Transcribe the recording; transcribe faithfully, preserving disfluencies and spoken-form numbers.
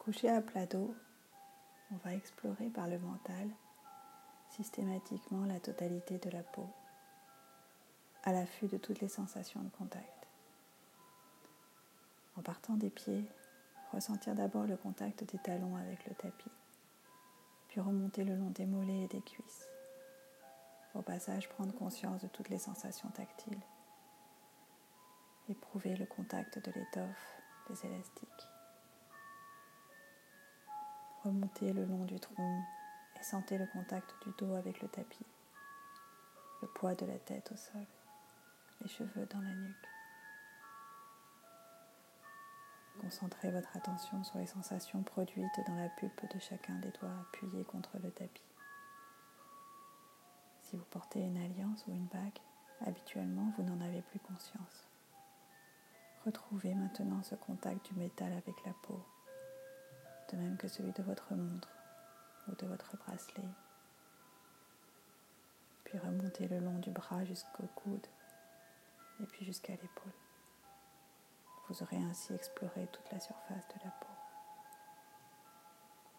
Couché à plat dos, on va explorer par le mental systématiquement la totalité de la peau, à l'affût de toutes les sensations de contact. En partant des pieds, ressentir d'abord le contact des talons avec le tapis, puis remonter le long des mollets et des cuisses. Au passage, prendre conscience de toutes les sensations tactiles. Éprouver le contact de l'étoffe, des élastiques. Remontez le long du tronc et sentez le contact du dos avec le tapis, le poids de la tête au sol, les cheveux dans la nuque. Concentrez votre attention sur les sensations produites dans la pulpe de chacun des doigts appuyés contre le tapis. Si vous portez une alliance ou une bague, habituellement vous n'en avez plus conscience. Retrouvez maintenant ce contact du métal avec la peau, de même que celui de votre montre ou de votre bracelet. Puis remontez le long du bras jusqu'au coude et puis jusqu'à l'épaule. Vous aurez ainsi exploré toute la surface de la peau.